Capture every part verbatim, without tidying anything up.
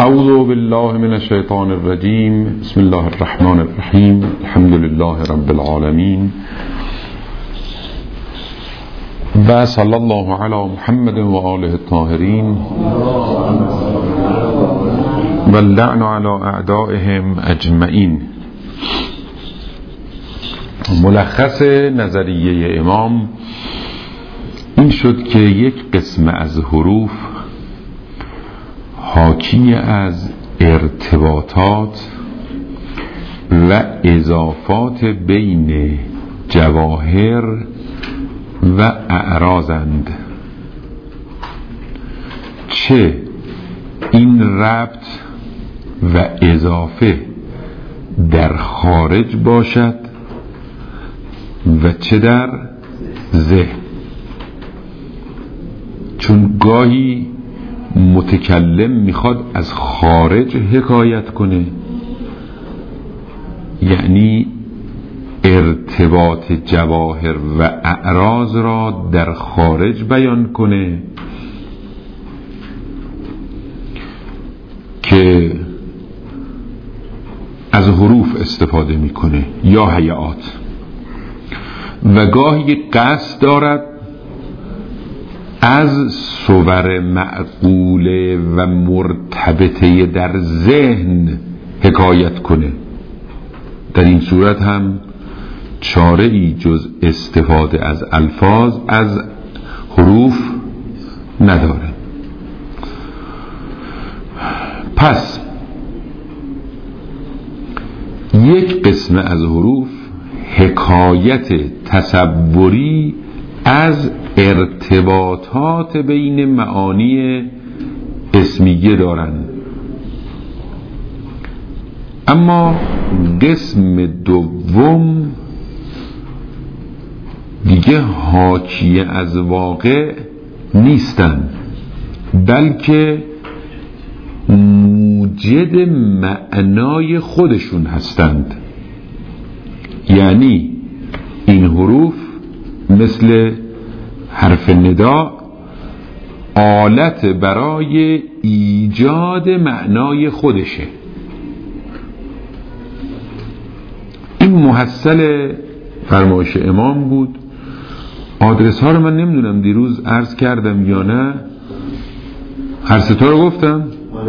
اعوذ بالله من الشیطان الرجیم. بسم الله الرحمن الرحیم. الحمد لله رب العالمین و صلی الله علی محمد و آله الطاهرین و اللعن علی اعدائهم اجمعین. ملخص نظریه امام این شد که یک قسم از حروف حاکی از ارتباطات و اضافات بین جواهر و اعراضند، چه این ربط و اضافه در خارج باشد و چه در ذهن، چون گاهی متکلم میخواد از خارج حکایت کنه، یعنی ارتباط جواهر و اعراض را در خارج بیان کنه که از حروف استفاده میکنه یا هیئات، و گاهی قصد دارد از صور معقوله و مرتبطه در ذهن حکایت کنه. در این صورت هم چاره ای جز استفاده از الفاظ از حروف نداره. پس یک قسم از حروف حکایت تصوری از ارتباطات بین معانی اسمیه دارند، اما قسم دوم دیگه حاکی از واقع نیستند، بلکه موجد معنای خودشون هستند. یعنی این حروف مثل حرف ندا آلت برای ایجاد معنای خودشه. این محصل فرمایش امام بود. آدرس ها رو من نمیدونم دیروز عرض کردم یا نه، هر ستا رو گفتم.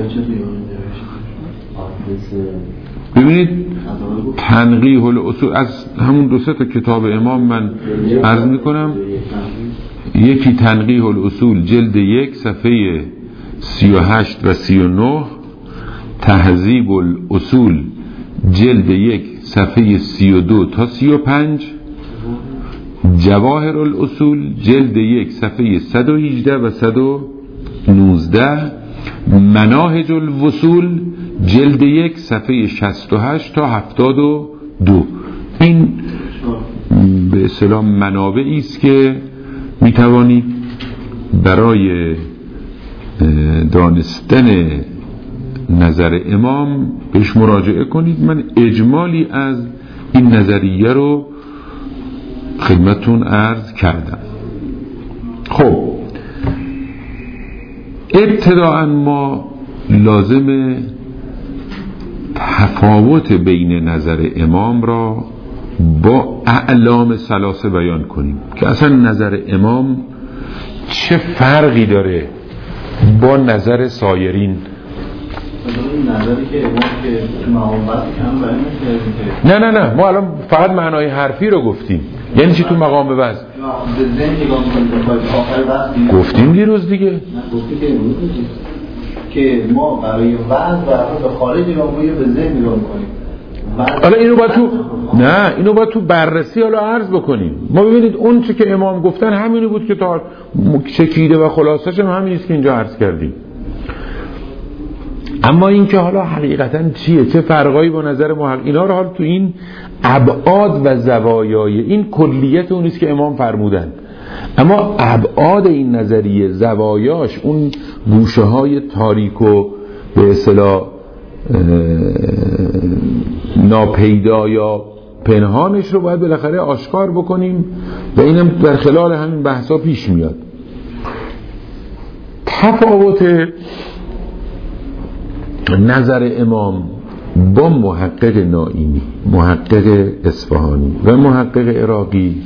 ببینید تنقیح الاصول از همون دو سه تا کتاب امام من عرض میکنم. یکی تنقیح الاصول جلد یک صفحه سی و هشت و سی و نه، تهذیب الاصول جلد یک صفحه سی و دو تا سی و پنج، جواهر الاصول جلد یک صفحه صد و هجده و صد و نوزده، مناهج الوصول جلد یک صفحه شصت و هشت تا هفتاد و دو. این به اصطلاح منابعی است که می توانید برای دانستن نظر امام بهش مراجعه کنید. من اجمالی از این نظریه رو خدمتون عرض کردم. خب ابتداءً ما لازم تفاوت بین نظر امام را با اعلام ثلاثه بیان کنیم که اصلا نظر امام چه فرقی داره با نظر سایرین. نظری که امام که مقام بحث کم بیان نه نه نه ما الان فقط معنای حرفی رو گفتیم. یعنی چی تو مقام بحث؟ گفتیم دیروز دیگه. نه گفتیم که امروز که ما برای وعظ و به خارج نگاه کنیم به ذهن نگاه کنیم. حالا اینو باید تو نه اینو باید تو بررسی حالا عرض بکنیم. ما ببینید اون چه که امام گفتن همینی بود که تا چکیده و خلاصش هم همین است که اینجا عرض کردیم. اما این که حالا حقیقتا چیه، چه فرقایی با نظر محقق، اینا رو حالا تو این ابعاد و زوایای این کلیت اون است که امام فرمودن. اما ابعاد این نظریه، زوایاش، اون گوشه های تاریک و به اصطلاح ناپیدا یا پنهانش رو باید بالاخره آشکار بکنیم و اینم در خلال همین بحثا پیش میاد. تفاوت نظر امام با محقق نائینی، محقق اصفهانی و محقق عراقی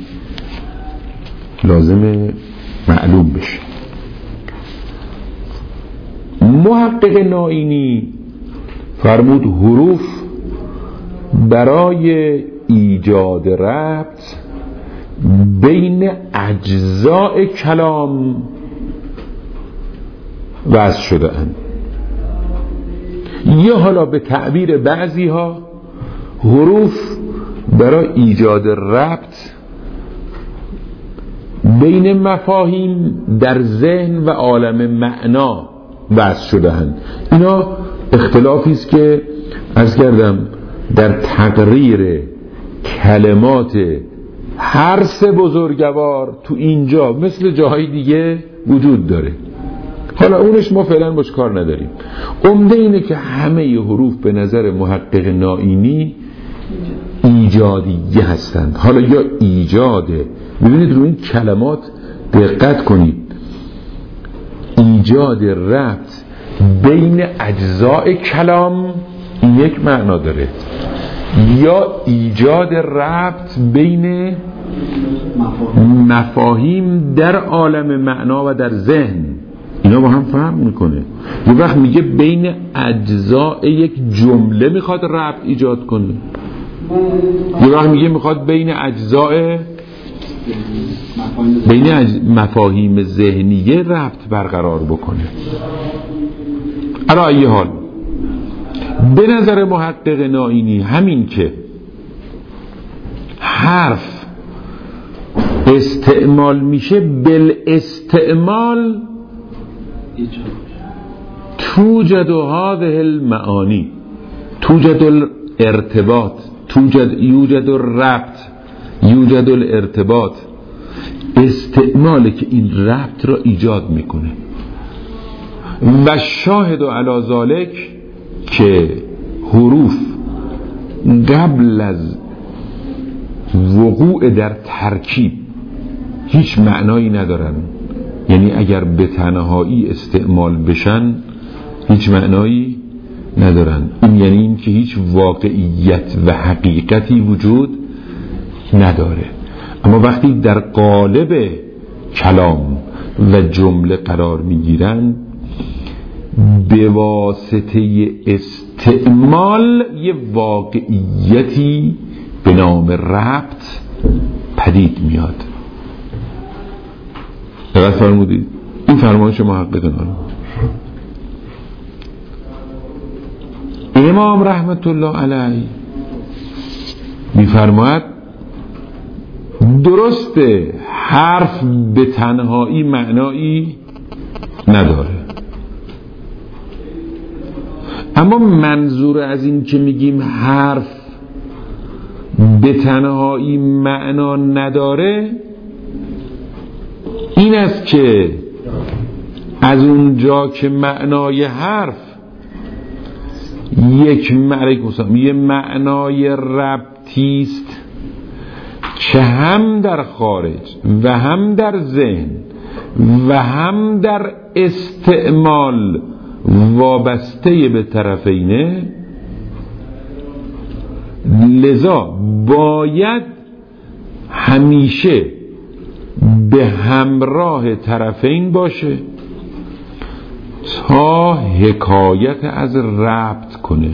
لازم معلوم بشه. محقق نائینی فرمود حروف برای ایجاد ربط بین اجزاء کلام وضع شده اند، یا حالا به تعبیر بعضی ها حروف برای ایجاد ربط بین مفاهیم در ذهن و عالم معنا وضع شده اند. اینا اختلافی است که عرض کردم در تقریر کلمات هر سه بزرگوار تو اینجا مثل جاهای دیگه وجود داره. حالا اونش ما فعلا باش کار نداریم. عمده اینه که همه حروف به نظر محقق نائینی ایجادیه هستند. حالا یا ایجاده، ببینید روی این کلمات دقت کنید، ایجاد ربط بین اجزاء کلام این یک معنا داره، یا ایجاد ربط بین مفاهیم در عالم معنا و در ذهن، اینا با هم فرق میکنه. یه وقت میگه بین اجزاء یک جمله میخواد ربط ایجاد کنه، یه وقت میگه میخواد بین اجزاء بین اج... مفاهیم ذهنیه ربط برقرار بکنه. علی ای حال به نظر محقق نائینی همین که حرف استعمال میشه بالاستعمال توجد هذه المعانی، توجد الارتباط، توجد یوجد الربط، یوجد الارتباط. استعماله که این ربط را ایجاد میکنه. و شاهد علی ذالک که حروف قبل از وقوع در ترکیب هیچ معنایی ندارن، یعنی اگر به تنهایی استعمال بشن هیچ معنایی ندارن. این یعنی این که هیچ واقعیت و حقیقتی وجود نداره. اما وقتی در قالب کلام و جمله قرار میگیرن به واسطه استعمال یه واقعیتی به نام ربط پدید میاد. دقت فرمودید؟ این فرمایش محقق نائینی. امام رحمت الله علیه میفرماید درسته حرف به تنهایی معنایی نداره، اما منظور از این که میگیم حرف به تنهایی معنا نداره این است که از اونجا که معنای حرف یک معنی یه معنای ربطی است که هم در خارج و هم در ذهن و هم در استعمال وابسته به طرفینه، لذا باید همیشه به همراه طرفین باشه تا حکایت از ربط کنه.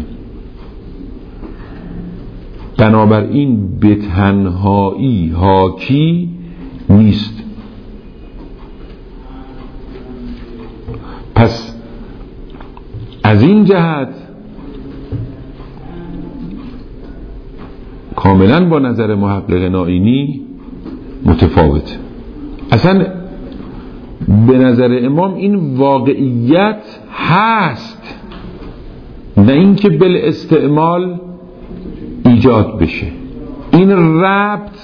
بنابراین به تنهایی حاکی نیست. پس از این جهت کاملا با نظر محقق نائینی متفاوت. اصلا به نظر امام این واقعیت هست، نه اینکه بالاستعمال ایجاد بشه. این ربط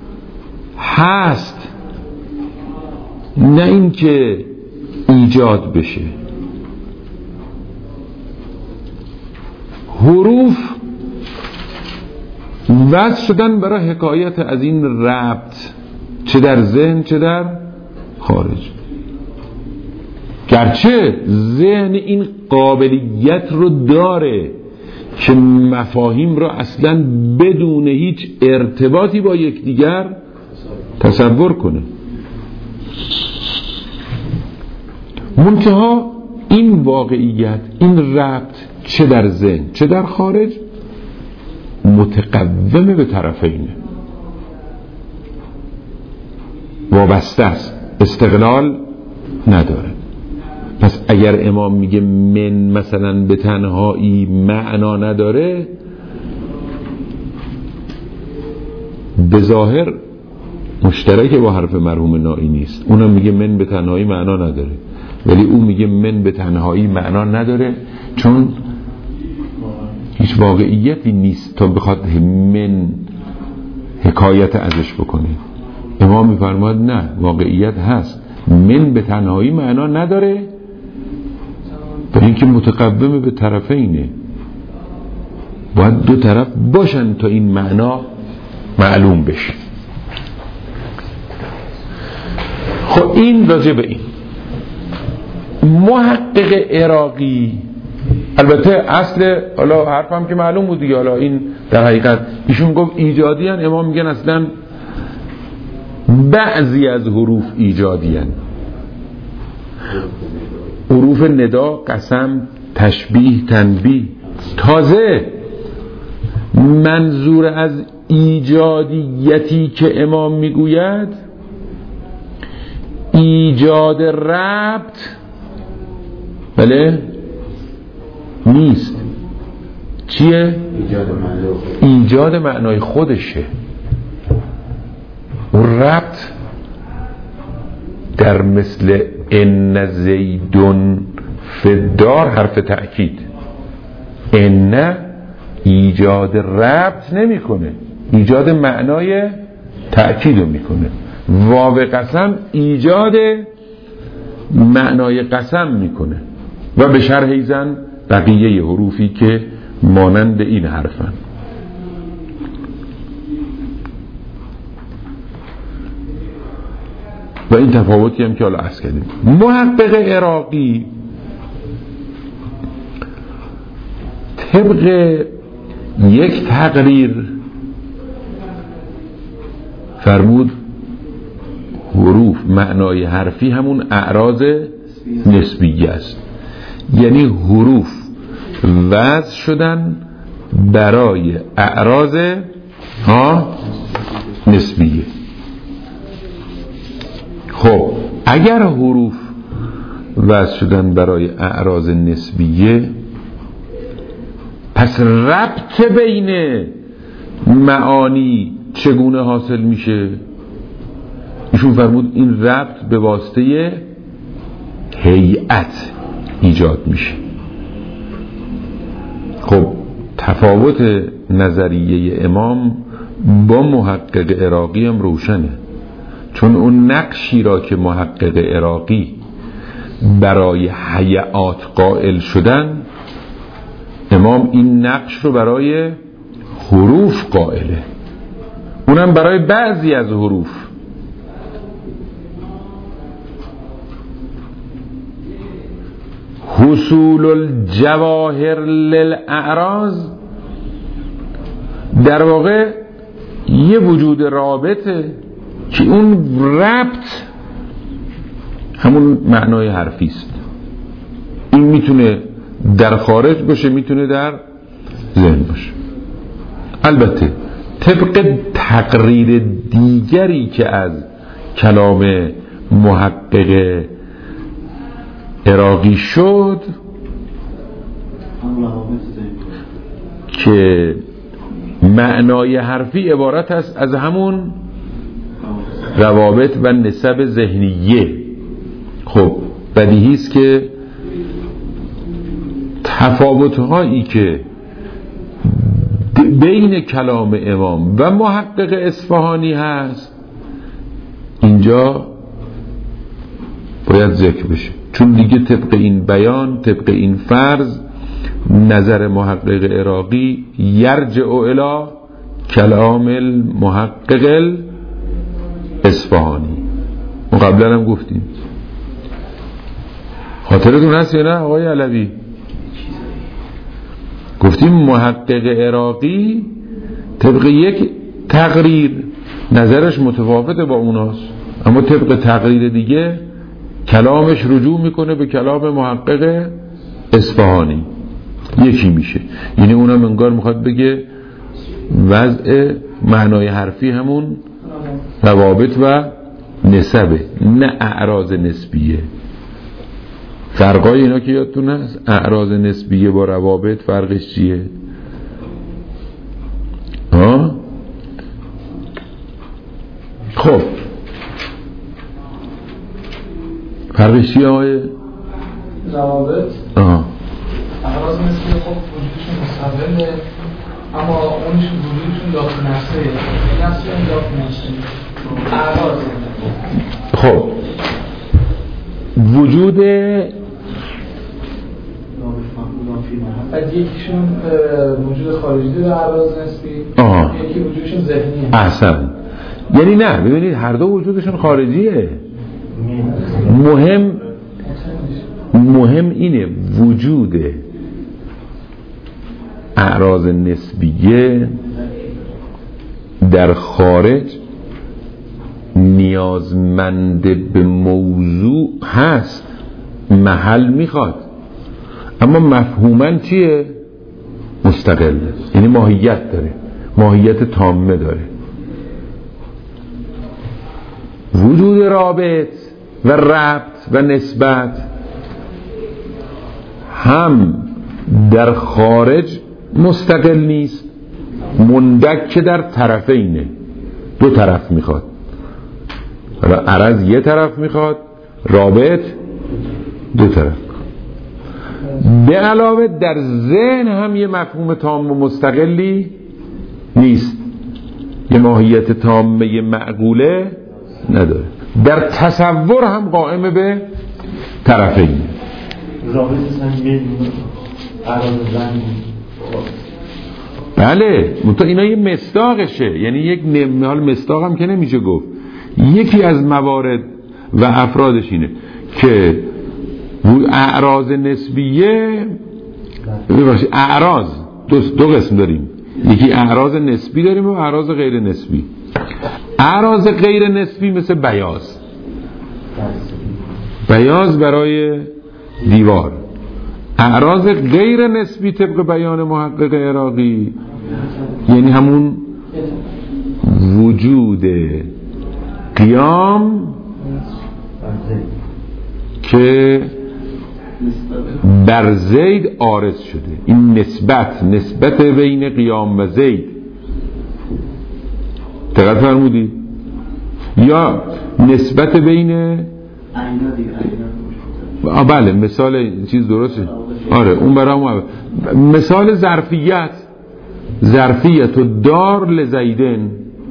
هست، نه اینکه ایجاد بشه. حروف وضع شدن برای حکایت از این ربط، چه در ذهن چه در خارج. گرچه ذهن این قابلیت رو داره که مفاهیم رو اصلا بدون هیچ ارتباطی با یکدیگر تصور کنه. منتها این واقعیت، این ربط چه در ذهن چه در خارج متقوم به طرفینه، وابسته است، استقلال نداره. پس اگر امام میگه من مثلا به تنهایی معنا نداره، به ظاهر مشترک با حرف مرحوم نائی نیست. اونم میگه من به تنهایی معنا نداره، ولی اون میگه من به تنهایی معنا نداره چون هیچ واقعیتی نیست تا بخواد من حکایت ازش بکنه. امام میفرماد نه، واقعیت هست، من به تنهایی معنا نداره، برای اینکه متقوم به طرفینه، باید دو طرف باشن تا این معنا معلوم بشه. خب این راجع به این. محقق عراقی، البته اصل حالا حرفم که معلوم بود دیگه، حالا این در حقیقت ایشون گفت ایجادی هن، امام میگن اصلا بعضی از حروف ایجادی هن. حروف ندا، قسم، تشبیه، تنبیه. تازه منظور از ایجادیتی که امام میگوید ایجاد ربط بله نیست. چیه؟ ایجاد معنای خودشه. اون ربط در مثل ان زیدون فدار حرف تأکید، ان ایجاد ربط نمی کنه، ایجاد معنای تأکید رو میکنه. واو قسم ایجاد معنای قسم میکنه و به شرح ایزن بقیه حروفی که مانند این حرفن. و این تفاوتی هم که حالا عرض کردیم. محقق عراقی طبق یک تقریر فرمود حروف معنای حرفی همون اعراض نسبیه است، یعنی حروف وضع شدن برای اعراض ها نسبیه. خب اگر حروف وضع شدن برای اعراض نسبیه، پس ربط بین معانی چگونه حاصل میشه؟ ایشون فرمود این ربط به واسطه هیئت ایجاد میشه. خب تفاوت نظریه امام با محقق عراقی هم روشنه، چون اون نقشی را که محقق عراقی برای هیئات قائل شدن، امام این نقش رو برای حروف قائله، اونم برای بعضی از حروف. حصول الجواهر للاعراض در واقع یه وجود رابطه که اون ربط همون معنای حرفی است. این میتونه در خارج باشه، میتونه در ذهن باشه. البته طبق تقریر دیگری که از کلام محقق عراقی شد که معنای حرفی عبارت است از همون روابط و نسب ذهنیه. خب بدیهی است که تفاوت‌هایی که بین کلام امام و محقق اصفهانی هست اینجا باید ذکر بشه، چون دیگه طبق این بیان، طبق این فرض، نظر محقق عراقی یرجع الی کلام المحقق اصفهانی. ما قبلا هم گفتیم. خاطرتون هست یا نه آقای علوی؟ گفتیم محقق عراقی طبق یک تقریر نظرش متفاوته با اوناست، اما طبق تقریر دیگه کلامش رجوع میکنه به کلام محقق اصفهانی، یکی میشه. یعنی اونم انگار میخواد بگه وضع معنای حرفی همون روابط و نسبه، نه اعراض نسبیه. فرقای اینا که یادتون هست؟ اعراض نسبیه با روابط فرقش چیه؟ ها؟ خب فرقش چیه آقای؟ روابط آه اعراض نسبیه خب وجودشون مستقله، اما اونشون وجودشون داخل نفسه نفسه هم داخل نفسه اعراض. خب وجود بعد یکیشون وجود خارجی داره اعراض نسبی، یکی وجودشون ذهنیه. احسن. یعنی نه ببینید هر دو وجودشون خارجیه. مهم مهم اینه وجود اعراض نسبیه در خارج نیازمند به موضوع هست، محل میخواد، اما مفهوماً چیه؟ مستقل، یعنی ماهیت داره، ماهیت تامه داره. وجود رابط و ربط و نسبت هم در خارج مستقل نیست، مندک در طرفینه، دو طرف میخواد. عرض یه طرف میخواد، رابط دو طرف. به علاوه در ذهن هم یه مفهوم تام و مستقلی نیست، یه ماهیت تامه معقوله نداره. در تصور هم قائم به طرفین. رابط زمین عرض زمین بله، منتها اینا یه مصداقشه، یعنی یک نمال مصداق هم که نمیشه گفت. یکی از موارد و افرادش اینه که اعراض نسبیه، اعراض دو, دو قسم داریم، یکی اعراض نسبی داریم و اعراض غیر نسبی. اعراض غیر نسبی مثل بیاض، بیاض برای دیوار. اعراض غیر نسبی طبق بیان محقق عراقی یعنی همون وجود قیام که بر زید عارض شده. این نسبت نسبت بین قیام و زید دقت فرمودی؟ یا نسبت بین آه بله مثال چیز درسته. آره اون برام مثال ظرفیت، ظرفیت و دار لزیدن،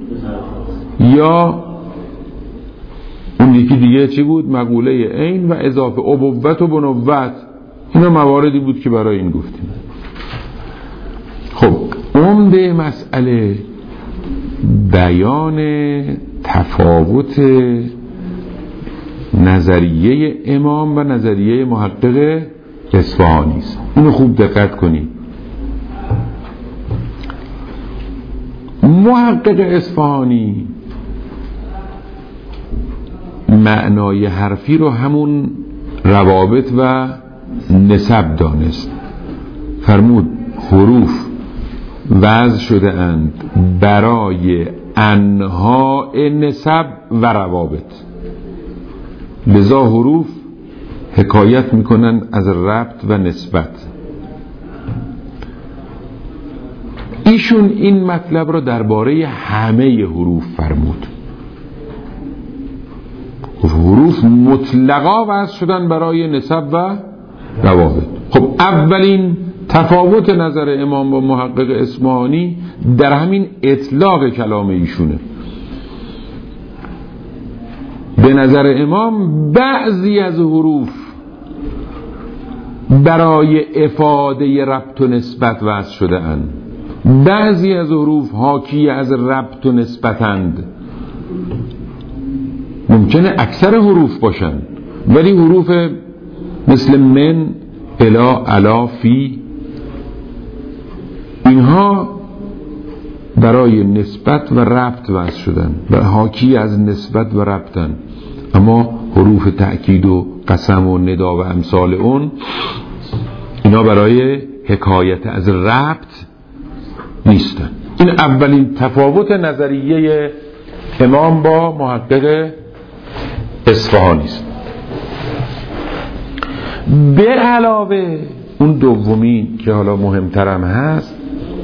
یا اون یکی دیگه چی بود؟ مقوله عین و اضافه ابوت و بنوت. اینا مواردی بود که برای این گفتیم. خب عمده مسئله بیان تفاوت نظریه امام و نظریه محقق اصفهانی است. اینو خوب دقت کنید. محقق اصفهانی معنای حرفی رو همون روابط و نسب دانست. فرمود حروف وضع شده اند برای انواع نسب و روابط، لذا حروف حکایت میکنن از ربط و نسبت. ایشون این مطلب رو درباره همه حروف فرمود. حروف مطلقا وضع شدن برای نسب و روابط. خب اولین تفاوت نظر امام با محقق اصفهانی در همین اطلاق کلام ایشونه. به نظر امام بعضی از حروف برای افاده ربط و نسبت وضع شده اند، بعضی از حروف حاکی از ربط و نسبتند. ممکنه اکثر حروف باشن ولی حروف مثل من، الا، علا، فی، اینها برای نسبت و ربط وضع شدن و حاکی از نسبت و ربطن، اما حروف تأکید و قسم و ندا و امثال اون اینا برای حکایت از ربط نیستن. این اولین تفاوت نظریه امام با محقق اصفهانی است. به علاوه اون دومی که حالا مهمترم هست،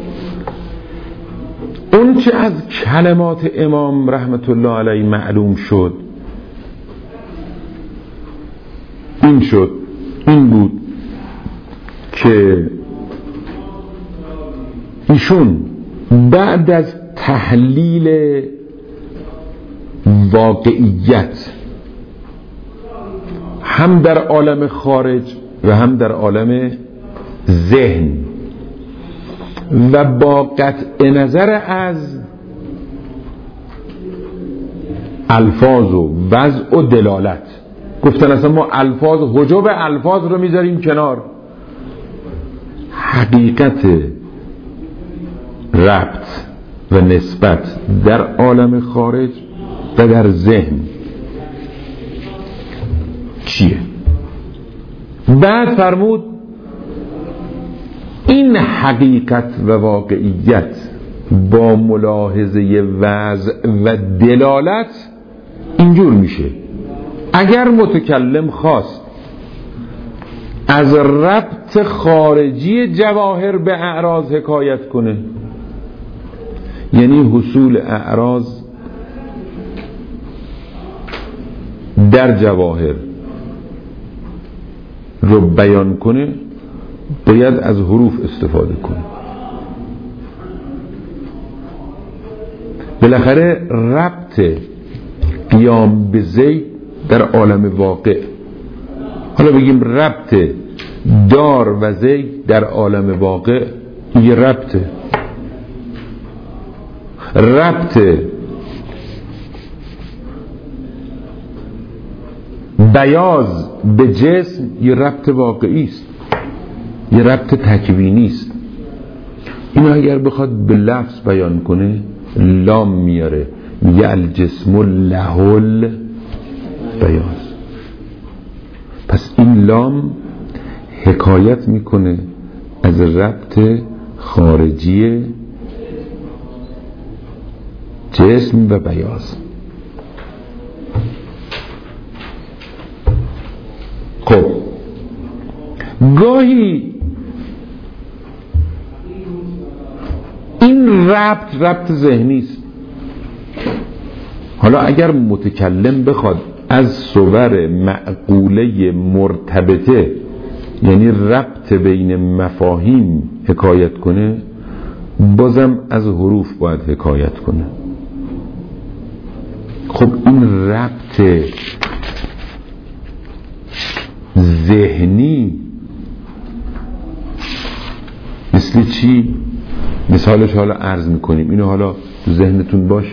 اون چه از کلمات امام رحمت الله علیه معلوم شد این شد این بود که ایشون بعد از تحلیل واقعیت هم در عالم خارج و هم در عالم ذهن و با قطع نظر از الفاظ و وضع و دلالت، گفتن اصلا ما الفاظ، حجب الفاظ رو میذاریم کنار، حقیقت ربط و نسبت در عالم خارج و در ذهن چیه. بعد فرمود این حقیقت و واقعیت با ملاحظه وضع و دلالت اینجور میشه. اگر متکلم خواست از ربط خارجی جواهر به اعراض حکایت کنه، یعنی حصول اعراض در جواهر رو بیان کنه، باید از حروف استفاده کنه. بالاخره ربط قیام به زید در عالم واقع، حالا بگیم ربط دار و زید در عالم واقع، یه ربطه. ربط بیاض به جسم یه ربط واقعی است، یه ربط تکوینی است. اینو اگر بخواد به لفظ بیان کنه لام میاره، میگه الجسم لهل بیاض. پس این لام حکایت میکنه از ربط خارجی جسم و بیاض. خب گاهی این ربط ربط ذهنی است. حالا اگر متکلم بخواد از صور معقوله مرتبطه، یعنی ربط بین مفاهیم حکایت کنه، بازم از حروف باید حکایت کنه. خب این ربط ذهنی مثل چی؟ مثالش حالا عرض میکنیم، اینو حالا تو ذهنتون باشه.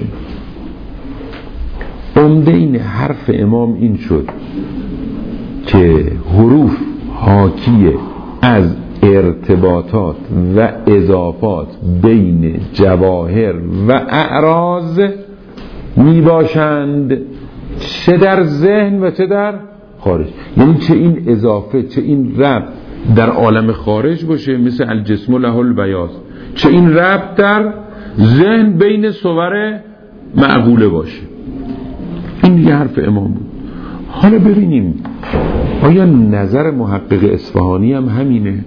عمده این حرف امام این شد که حروف حاکیه از ارتباطات و اضافات بین جواهر و اعراض می باشند، چه در ذهن و چه در خارج. یعنی چه این اضافه چه این ربط در عالم خارج باشه مثل الجسم له البیاض، چه این ربط در ذهن بین صور معقوله باشه. این یه حرف امام بود. حالا ببینیم آیا نظر محقق اصفهانی هم همینه؟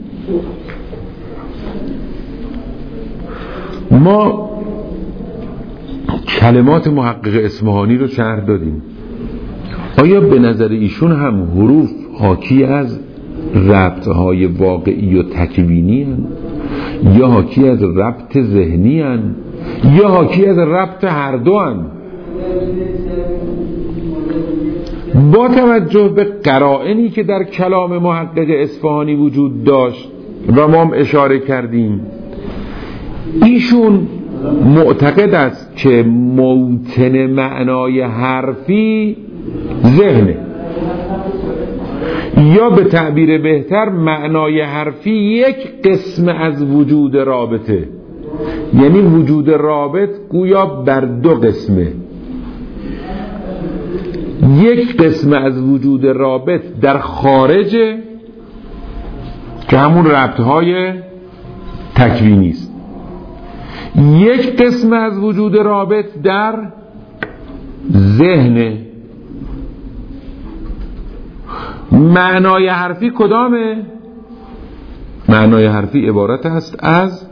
ما کلمات محقق اصفهانی رو شرح دادیم. آیا به نظر ایشون هم حروف حاکی از ربطهای واقعی و تکوینی هن؟ یا حاکی از ربط ذهنی هن؟ یا حاکی از ربط هر دو هن؟ با توجه به قرائنی که در کلام محقق اصفهانی وجود داشت و ما هم اشاره کردیم، ایشون معتقد است که موطن معنای حرفی ذهنه، یا به تعبیر بهتر معنای حرفی یک قسم از وجود رابطه، یعنی وجود رابط گویا بر دو قسمه. یک قسم از وجود رابط در خارج که همون ربطهای تکوینی است، یک قسم از وجود رابط در ذهن. معنای حرفی کدامه؟ معنای حرفی عبارت است از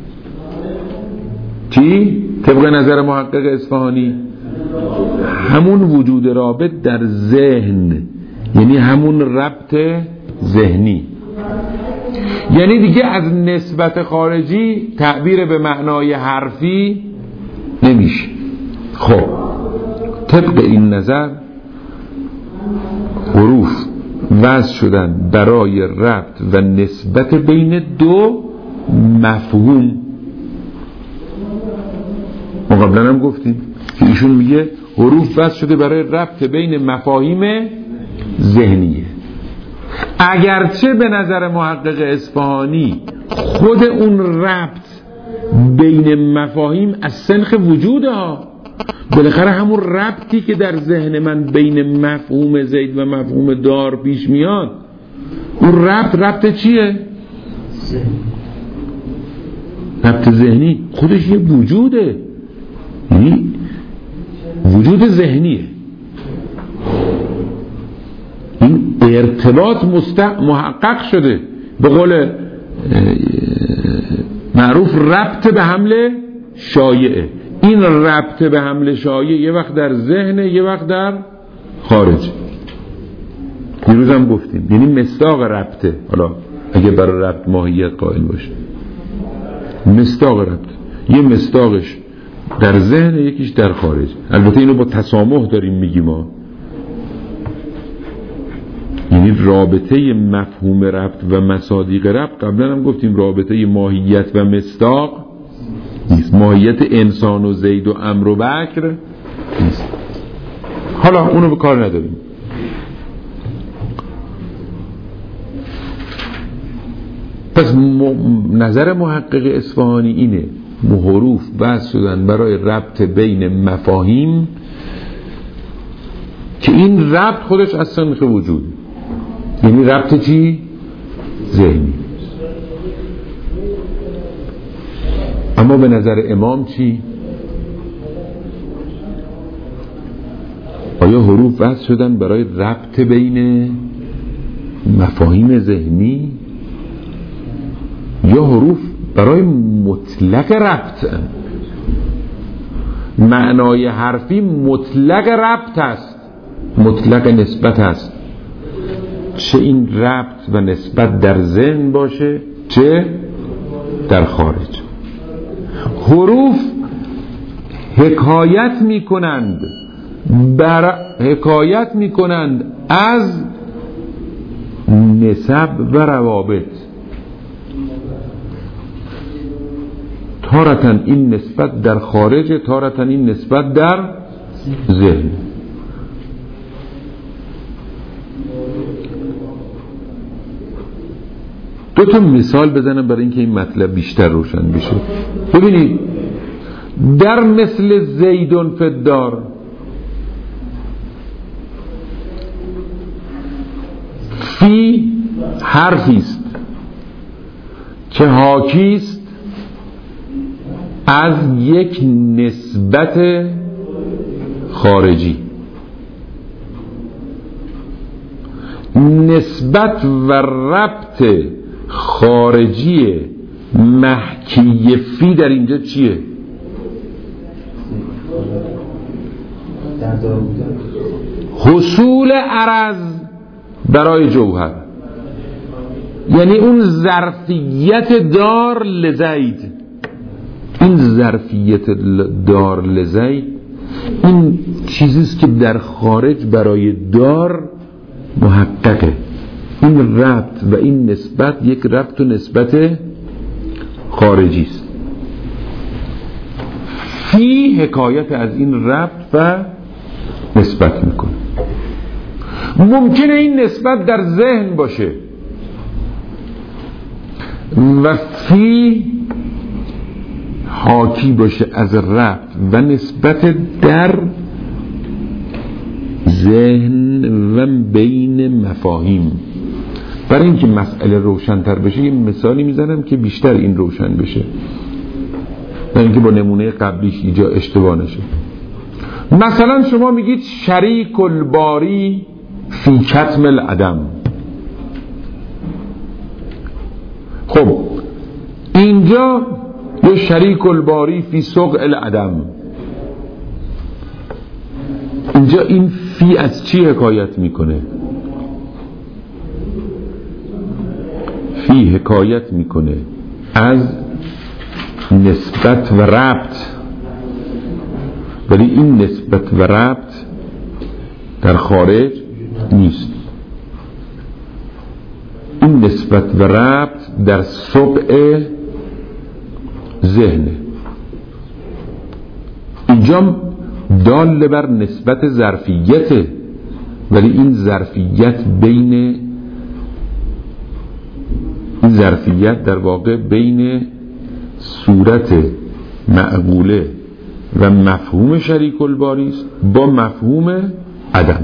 چی؟ طبق نظر محقق اصفهانی همون وجود رابط در ذهن، یعنی همون ربط ذهنی. یعنی دیگه از نسبت خارجی تعبیر به معنای حرفی نمیشه. خب طبق این نظر حروف وضع شدن برای ربط و نسبت بین دو مفهوم. ما قبلا هم گفتیم که ایشون میگه حروف وضع شده برای ربط بین مفاهیم ذهنیه، اگرچه به نظر محقق اصفهانی خود اون ربط بین مفاهیم از سنخ وجوده ها. بالاخره همون ربطی که در ذهن من بین مفهوم زید و مفهوم دار پیش میاد، اون ربط ربط چیه؟ ربط ذهنی. خودش یه وجوده، یعنی وجود ذهنیه. این ارتباط مستق... محقق شده. به قول معروف ربط به حمل شایعه. این ربط به حمل شایعه یه وقت در ذهن، یه وقت در خارج. دیروز هم گفتیم یعنی مصداق ربطه. حالا اگه برای ربط ماهیت قائل باشه، مصداق ربط یه مصداقش در ذهن، یکیش در خارج. البته اینو با تسامح داریم میگیم ما، یعنی رابطه مفهوم ربط و مصادیق ربط قبلا هم گفتیم رابطه ماهیت و مصداق نیست، ماهیت انسان و زید و عمرو و بکر نیست. حالا اونو به کار نداریم. پس م... نظر محقق اصفهانی اینه حروف بحث شدن برای ربط بین مفاهیم که این ربط خودش از سنخ وجود، یعنی ربط چی؟ ذهنی. اما به نظر امام چی؟ آیا حروف بحث شدن برای ربط بین مفاهیم ذهنی یا حروف برای مطلق ربط؟ معنای حرفی مطلق ربط است، مطلق نسبت است، چه این ربط و نسبت در ذهن باشه چه در خارج. حروف حکایت می کنند بر حکایت می کنند از نسب و روابط. تارتاً این نسبت در خارج، تارتاً این نسبت در ذهن. دو تا مثال بزنم برای اینکه این مطلب بیشتر روشن بشه. ببینید در مثل زیدون فدار فی حرفی است که حاکی است از یک نسبت خارجی. نسبت و ربط خارجی محکی فی در اینجا چیه؟ حصول عرض برای جوهر، یعنی اون ظرفیت دار لزید. این ظرفیت دار لزید این چیزیست که در خارج برای دار محققه. این ربط و این نسبت یک ربط و نسبت خارجی است. فی حکایت از این ربط و نسبت میکنه. ممکنه این نسبت در ذهن باشه و فی حاکی باشه از ربط و نسبت در ذهن و بین مفاهیم. برای اینکه مسئله روشن‌تر بشه یه مثالی میزنم که بیشتر این روشن بشه، برای اینکه با نمونه قبلیش اینجا اشتباه نشه. مثلا شما میگید شریک الباری فی کتم العدم. خب اینجا یا شریک الباری فی سوق العدم، اینجا این فی از چی حکایت میکنه؟ فی حکایت میکنه از نسبت و ربط، ولی این نسبت و ربط در خارج نیست. این نسبت و ربط در سوق ذهنه. اینجا دال بر نسبت ظرفیته، ولی این ظرفیت بین این ظرفیت در واقع بین صورت معقوله و مفهوم شریک الباری است با مفهوم عدم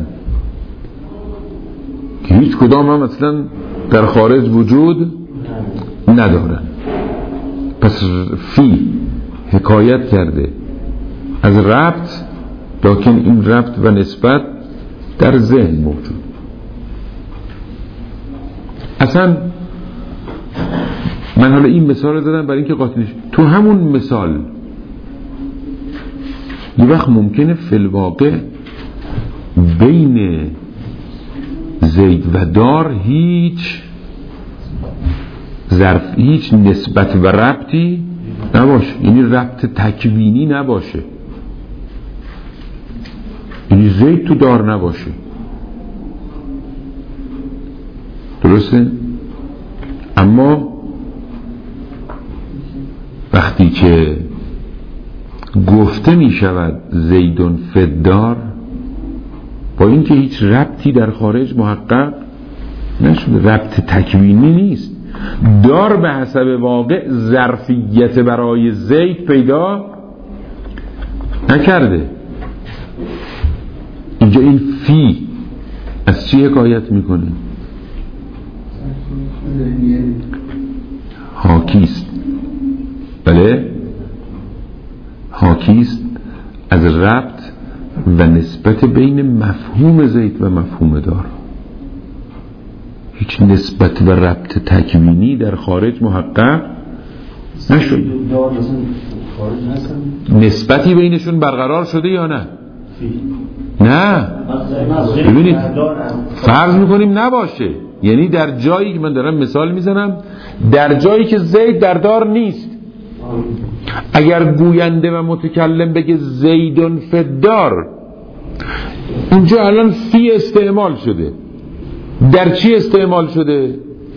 که هیچ کدام هم اصلا در خارج وجود ندارن. پس فی حکایت کرده از ربط، لکن این ربط و نسبت در ذهن موجود. اصلا من حالا این مثال رو زدم برای اینکه قاطیش تو همون مثال یه وقت ممکنه فی الواقع بین زید و دار هیچ ظرف هیچ نسبت و ربطی نباشه، یعنی ربط تکوینی نباشه، یعنی زید تو دار نباشه. درسته؟ اما وقتی که گفته می شود زیدون فی الدار، با اینکه هیچ ربطی در خارج محقق نشده، ربط تکوینی نیست، دار به حسب واقع ظرفیت برای زید پیدا نکرده. اینجا این فی از چی حکایت میکنه؟ حاکیست، بله حاکیست از ربط و نسبت بین مفهوم زید و مفهوم دار. هیچ نسبت و ربط تکوینی در خارج محقق نشده. نسبتی بینشون برقرار شده یا نه؟ نه. ببینید فرض میکنیم نباشه، یعنی در جایی که من دارم مثال میزنم، در جایی که زید در دار نیست، اگر گوینده و متکلم بگه زیدون فی الدار، اینجا الان فی استعمال شده. در چی استعمال شده؟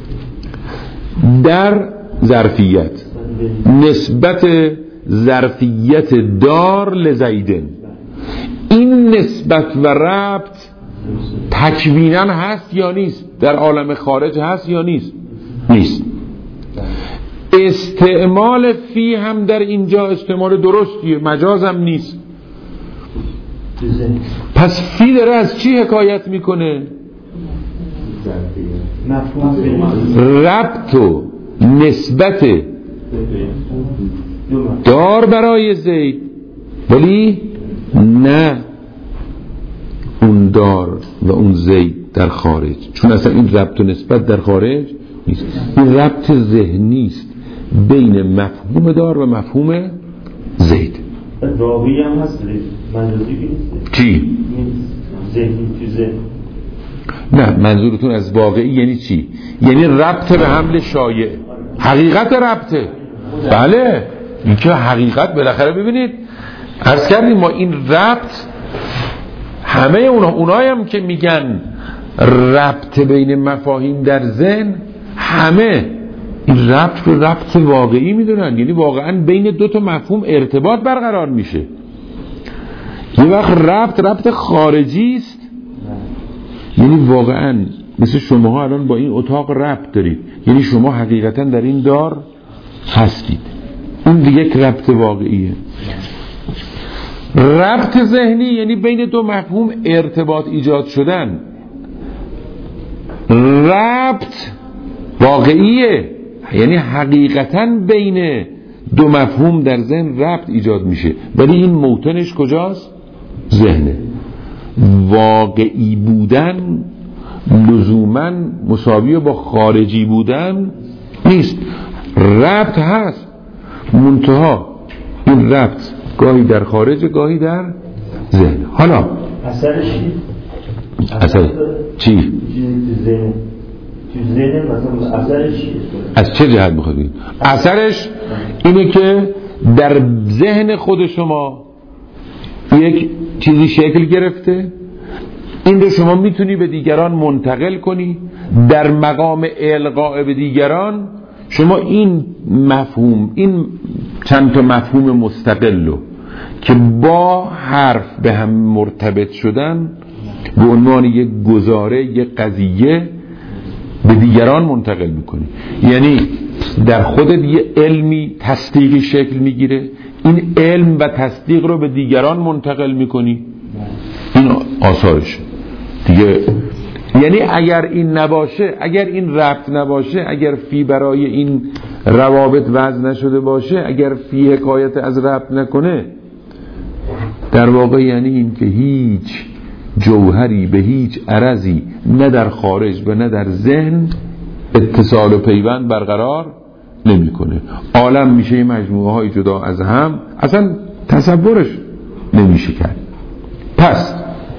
در ظرفیت، نسبت ظرفیت دار لزیدن. این نسبت و ربط تکویناً هست یا نیست؟ در عالم خارج هست یا نیست؟ نیست. استعمال فی هم در اینجا استعمال درستیه، مجاز هم نیست. پس فی داره از چی حکایت میکنه؟ ربط و نسبت دار برای زید، ولی نه اون دار و اون زید در خارج، چون اصلا این ربط و نسبت در خارج نیست. این ربط ذهنی است بین مفهوم دار و مفهوم زید. واقعی هم هست، مجازی نیست. چی؟ ذهنی تو ذهن. نه، منظورتون از واقعی یعنی چی؟ یعنی ربط به حمل شایع، حقیقت ربطه. بله، این که حقیقت. بالاخره ببینید عرض کردیم ما این ربط، همه اونا اونایی هم که میگن ربط بین مفاهیم در ذهن، همه این ربط رو ربط واقعی میدونن، یعنی واقعا بین دو تا مفهوم ارتباط برقرار میشه. یه وقت ربط ربط خارجی است، یعنی واقعا مثل شماها الان با این اتاق ربط دارید، یعنی شما حقیقتا در این دار هستید. این دیگه یک ربط واقعیه. ربط ذهنی یعنی بین دو مفهوم ارتباط ایجاد شدن. ربط واقعیه، یعنی حقیقتا بین دو مفهوم در ذهن ربط ایجاد میشه، ولی این موطنش کجاست؟ ذهنه. واقعی بودن لزوما مساوی با خارجی بودن نیست. ربط هست، منتها این ربط گاهی در خارج گاهی در ذهن. حالا اثرش چی؟ اثر چی؟ ذهن تو ذهن مثلا اثرش چیه؟ از چه جهت میخواید؟ اثرش اینه که در ذهن خود شما یک چیزی شکل گرفته، این رو شما میتونی به دیگران منتقل کنی. در مقام القاء به دیگران شما این مفهوم، این چند تا مفهوم مستقلو که با حرف به هم مرتبط شدن به عنوان یک گزاره، یک قضیه به دیگران منتقل میکنی. یعنی در خودت یه علمی تصدیقی شکل میگیره، این علم و تصدیق رو به دیگران منتقل میکنی. این آثارش دیگه. یعنی اگر این نباشه، اگر این ربط نباشه، اگر فی برای این روابط وضع نشده باشه، اگر فی حکایت از ربط نکنه، در واقع یعنی این که هیچ جوهری به هیچ عرضی نه در خارج و نه در ذهن اتصال و پیوند برقرار نمیکنه. عالم میشه مجموعه های جدا از هم، اصلا تصورش نمیشه کرد. پس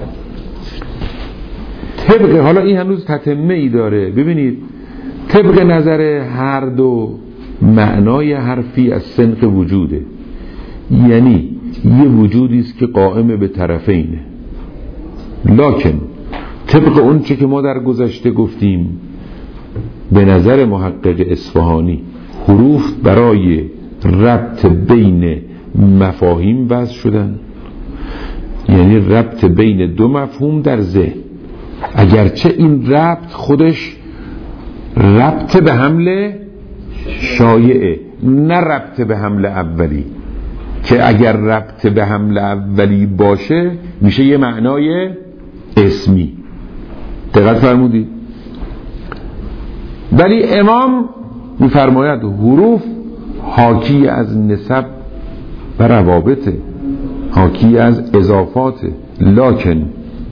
طبق، حالا این هنوز تتمه ای داره، ببینید طبق نظر هر دو معنای حرفی از سنق وجوده، یعنی یه وجودی است که قائم به طرفینه. لکن طبق اون چه که ما در گذشته گفتیم، به نظر محقق اصفهانی حروف برای ربط بین مفاهیم وضع شدن، یعنی ربط بین دو مفهوم در ذهن، اگرچه این ربط خودش ربط به حمل شایعه، نه ربط به حمل اولی، که اگر ربط به حمل اولی باشه میشه یه معنای اسمی. دقت فرمودید؟ ولی امام میفرماید حروف حاکی از نسب و روابطه، حاکی از اضافاته، لکن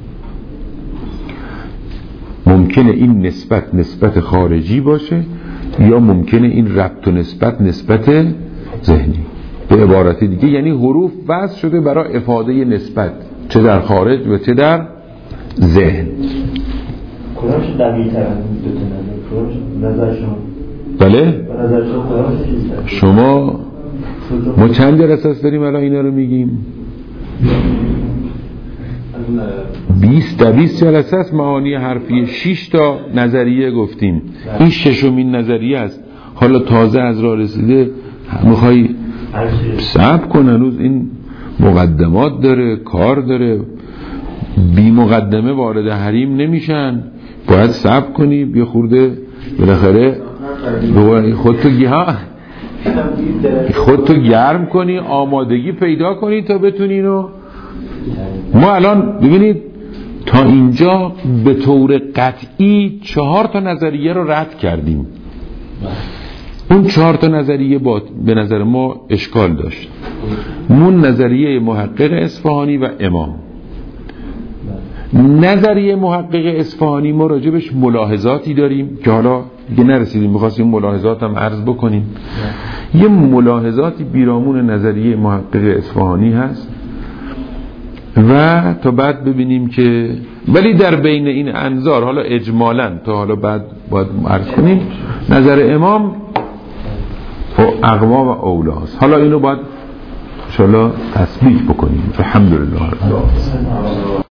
ممکنه این نسبت نسبت خارجی باشه یا ممکنه این ربط و نسبت نسبت ذهنی. به عبارت دیگه یعنی حروف وضع شده برای افاده نسبت، چه در خارج و چه در ذهن. کدامش دقیق تر دو تا نظر؟ نظر شما؟ بله؟ نظر شما کدامش چیزتر؟ شما ما چند جلسه داریم الان اینا رو میگیم؟ بیست تا بیست جلسه است معانی حرفی. شش تا نظریه گفتیم، این ششمین نظریه است. حالا تازه از راه رسیده میخوای صبر کن، هنوز این مقدمات داره، کار داره، بی مقدمه وارد حریم نمیشن، باید صبر کنی. بیا خورده بالاخره خودتو گیاه خودتو گرم کنی، آمادگی پیدا کنی تا بتونی. رو ما الان ببینید تا اینجا به طور قطعی چهار تا نظریه رو رد کردیم. اون چهار تا نظریه با به نظر ما اشکال داشت. مون نظریه محقق اصفهانی و امام. نظریه محقق اصفهانی ما راجبش ملاحظاتی داریم که حالا دیگه نرسیدیم، می‌خواستیم ملاحظات هم عرض بکنیم. یه ملاحظاتی بیرامون نظریه محقق اصفهانی هست و تا بعد ببینیم که، ولی در بین این انظار حالا اجمالاً تا حالا بعد باید عرض کنیم نظر امام اقوا و اولاست. حالا اینو باید انشاءالله تثبیت بکنیم. الحمدلله.